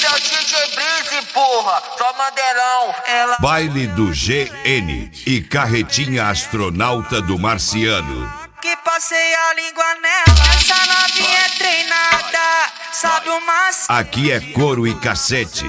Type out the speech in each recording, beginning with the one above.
é o DJ Breezy, porra, só mandelão. Baile do GN e carretinha astronauta do Marciano. Que passei a língua nela, essa novinha é treinada, sabe o macete. Aqui é couro e cassete.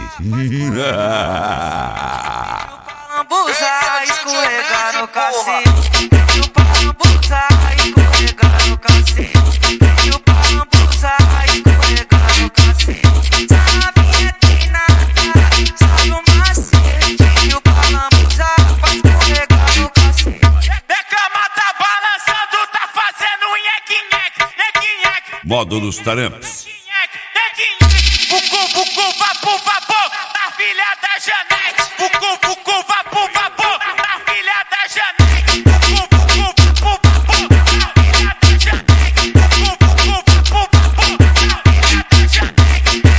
Lambuza, escorregar no cacete. Chupa lambuza, escorregar no cacete. Chupa lambuza, escorregar no cacete. Essa novinha é treinada, sabe o macete. Chupa lambuza, vai escorregar no cacete. Minha cama tá balançando, tá fazendo nheque-nheque, nheque-nheque. Modo dos tarampas. Nheque-nheque, bucu, bucu, vapu, vapu, na filha da Janete. Bucu, bucu, vapu, vapu, na filha da Janete. Bucu, bucu, vapu, vapu, na filha da Janete. Bucu, bucu, vapu, vapu, na filha da Janete. Na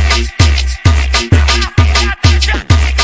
filha da Janete.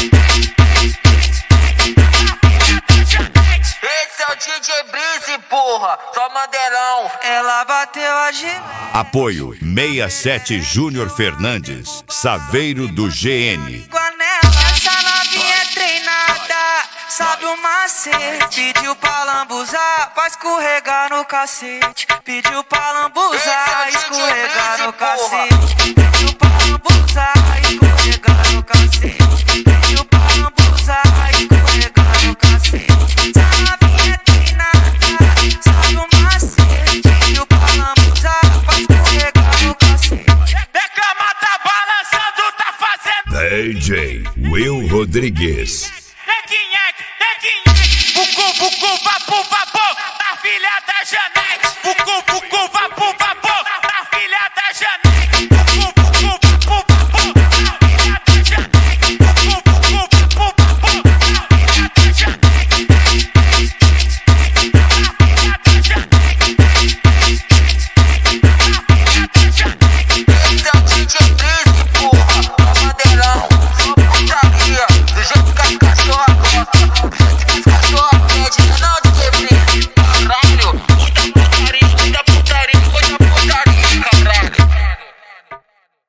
Esse é o DJ Breezy, porra, só mandelão. Ela bateu a gilete. Apoio 67 Júnior Fernandes, Saveiro do GN. Essa novinha é treinada, sabe o macete. Pediu pra lambuzar, pra escorregar no cacete. Pediu pra lambuzar, escorregar no cacete. Pediu pra lambuzar, escorregar no cacete. Pediu pra lambuzar, escorregar no cacete. Essa novinha é treinada, sabe o macete. Pediu pra lambuzar, pra escorregar no cacete. Minha cama tá balançando, tá fazendo DJ Will Rodrigues. nheque-nheque, nheque-nheque. Bucu, bucu, vapu, vapu, na filha da Janete. Bucu, bucu, vapu,